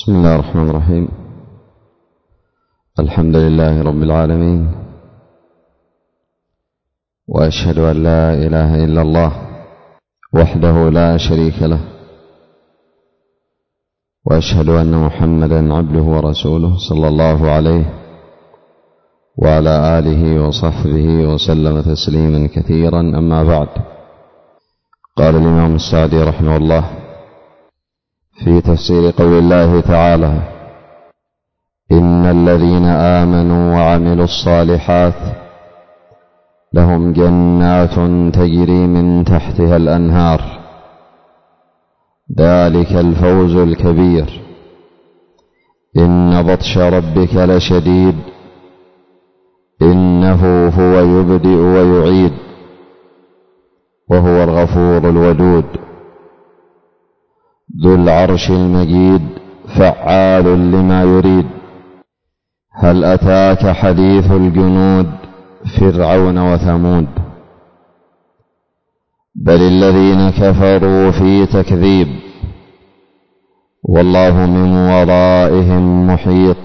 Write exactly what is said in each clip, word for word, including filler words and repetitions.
بسم الله الرحمن الرحيم. الحمد لله رب العالمين، وأشهد أن لا إله إلا الله وحده لا شريك له، وأشهد أن محمدا عبده ورسوله صلى الله عليه وعلى آله وصحبه وسلم تسليما كثيرا. أما بعد، قال الإمام السعدي رحمه الله في تفسير قول الله تعالى: إن الذين آمنوا وعملوا الصالحات لهم جنات تجري من تحتها الأنهار ذلك الفوز الكبير إن بطش ربك لشديد إنه هو يبدئ ويعيد وهو الغفور الودود ذو العرش المجيد فعال لما يريد. هل أتاك حديث الجنود فرعون وثمود بل الذين كفروا في تكذيب والله من ورائهم محيط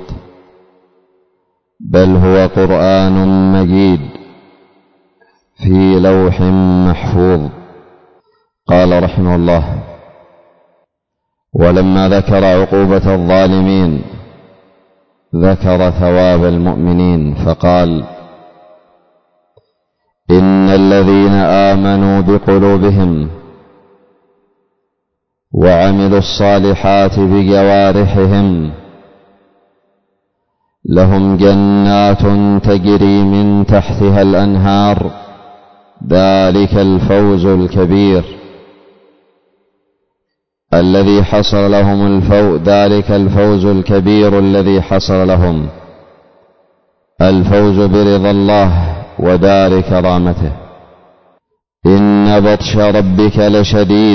بل هو قرآن مجيد في لوح محفوظ. قال رحمه الله: ولما ذكر عقوبة الظالمين ذكر ثواب المؤمنين فقال: إن الذين آمنوا بقلوبهم وعملوا الصالحات بجوارحهم لهم جنات تجري من تحتها الأنهار ذلك الفوز الكبير الذي حصل لهم الفوز ذلك الفوز الكبير الذي حصل لهم الفوز برضا الله ودار كرامته. إن بطش ربك لشديد،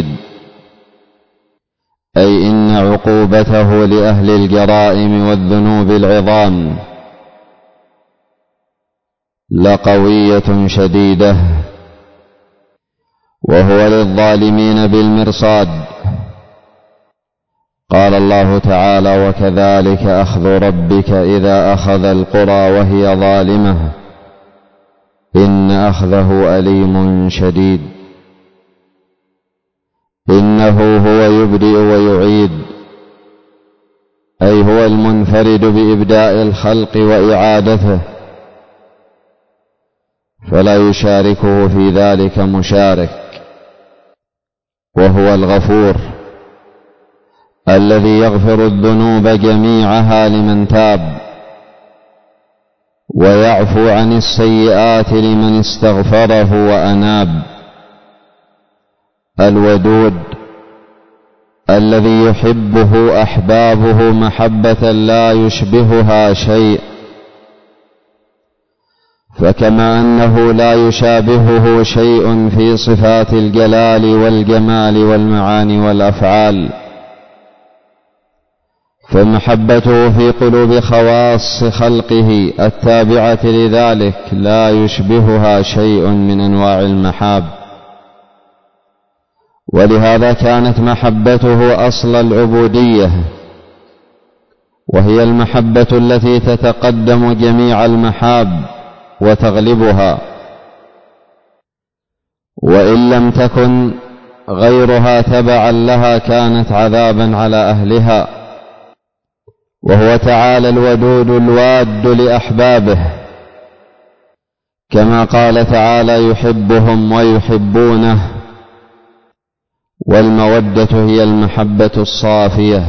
أي إن عقوبته لأهل الجرائم والذنوب العظام لقوية شديدة، وهو للظالمين بالمرصاد. قال الله تعالى: وكذلك أخذ ربك إذا أخذ القرى وهي ظالمة إن أخذه أليم شديد. إنه هو يبدئ ويعيد، أي هو المنفرد بإبداء الخلق وإعادته فلا يشاركه في ذلك مشارك، وهو الغفور الذي يغفر الذنوب جميعها لمن تاب ويعفو عن السيئات لمن استغفره وأناب. الودود الذي يحبه أحبابه محبة لا يشبهها شيء، فكما أنه لا يشابهه شيء في صفات الجلال والجمال والمعاني والأفعال، فمحبته في قلوب خواص خلقه التابعة لذلك لا يشبهها شيء من أنواع المحاب. ولهذا كانت محبته أصل العبودية، وهي المحبة التي تتقدم جميع المحاب وتغلبها، وإن لم تكن غيرها تبعا لها كانت عذابا على أهلها. وهو تعالى الودود الواد لأحبابه، كما قال تعالى: يحبهم ويحبونه. والمودة هي المحبة الصافية.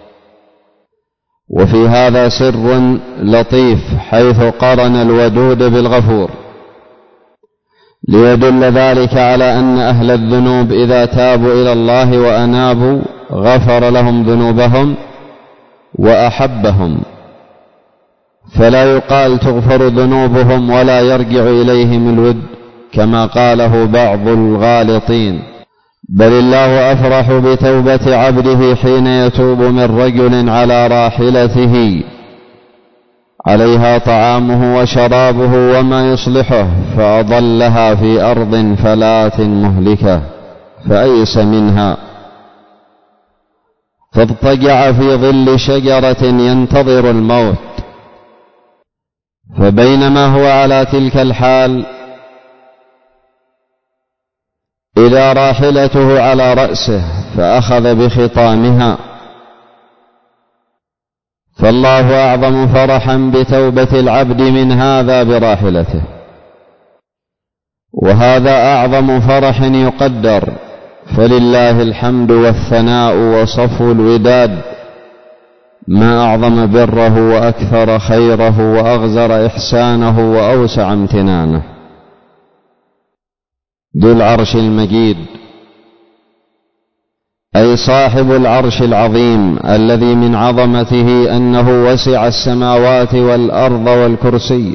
وفي هذا سر لطيف حيث قرن الودود بالغفور، ليدل ذلك على أن أهل الذنوب إذا تابوا إلى الله وأنابوا غفر لهم ذنوبهم وأحبهم، فلا يقال تغفر ذنوبهم ولا يرجع إليهم الود كما قاله بعض الغالطين، بل الله أفرح بتوبة عبده حين يتوب من رجل على راحلته عليها طعامه وشرابه وما يصلحه فأضلها في أرض فلات مهلكة فأيس منها، فاضطجع في ظل شجرة ينتظر الموت، فبينما هو على تلك الحال إذا راحلته على رأسه فأخذ بخطامها، فالله أعظم فرحا بتوبة العبد من هذا براحلته، وهذا أعظم فرح يقدر، فلله الحمد والثناء وصفو الوداد، ما أعظم بره وأكثر خيره وأغزر إحسانه وأوسع امتنانه. ذو العرش المجيد أي صاحب العرش العظيم الذي من عظمته أنه وسع السماوات والأرض والكرسي،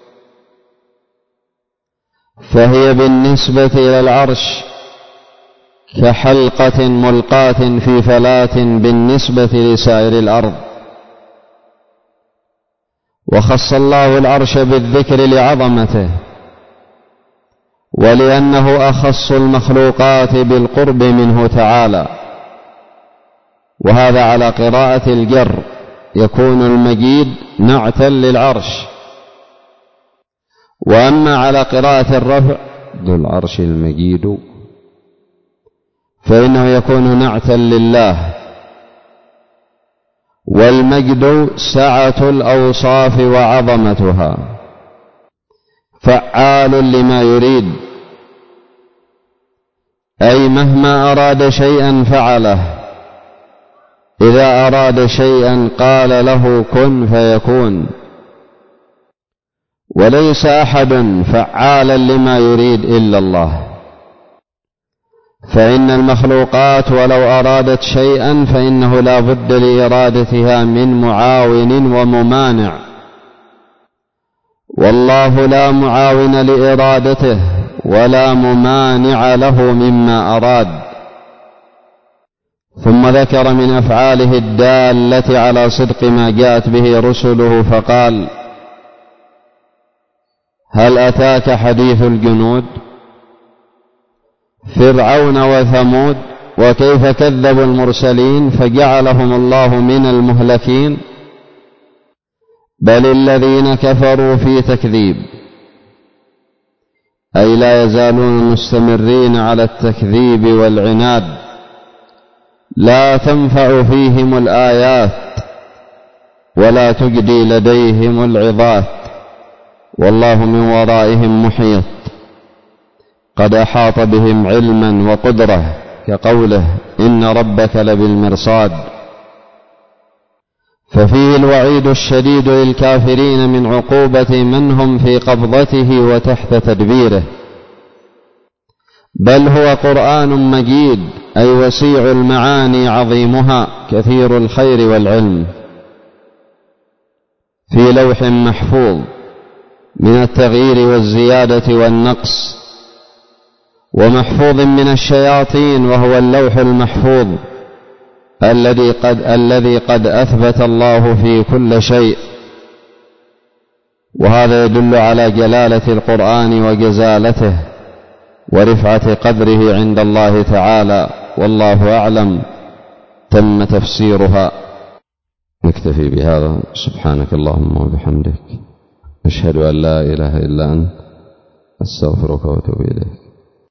فهي بالنسبة إلى العرش كحلقة ملقاة في فلاة بالنسبة لسائر الأرض. وخص الله العرش بالذكر لعظمته، ولأنه أخص المخلوقات بالقرب منه تعالى، وهذا على قراءة الجر يكون المجيد نعتا للعرش، وأما على قراءة الرفع ذو العرش المجيد فإنه يكون نعتا لله. والمجد سعة الأوصاف وعظمتها، فعال لما يريد، أي مهما أراد شيئا فعله، إذا أراد شيئا قال له كن فيكون، وليس أحد فعالا لما يريد إلا الله. فإن المخلوقات ولو أرادت شيئا فإنه لا بد لإرادتها من معاون وممانع، والله لا معاون لإرادته ولا ممانع له مما أراد. ثم ذكر من أفعاله الدالة على صدق ما جاءت به رسله فقال: هل أتاك حديث الجنود فرعون وثمود وكيف كذبوا المرسلين فجعلهم الله من المهلكين؟ بل الذين كفروا في تكذيب، أي لا يزالون مستمرين على التكذيب والعناد، لا تنفع فيهم الآيات ولا تجدي لديهم العظات، والله من ورائهم محيط، قد أحاط بهم علما وقدرة، كقوله إن ربك لبالمرصاد. ففيه الوعيد الشديد للكافرين من عقوبة من هم في قبضته وتحت تدبيره، بل هو قرآن مجيد أي وسيع المعاني عظيمها كثير الخير والعلم، في لوح محفوظ من التغيير والزيادة والنقص، ومحفوظ من الشياطين، وهو اللوح المحفوظ الذي قد, الذي قد أثبت الله في كل شيء. وهذا يدل على جلالة القرآن وجزالته ورفعة قدره عند الله تعالى، والله أعلم. تم تفسيرها. نكتفي بهذا. سبحانك اللهم وبحمدك، أشهد أن لا إله إلا أنت، أستغفرك وأتوب إليك.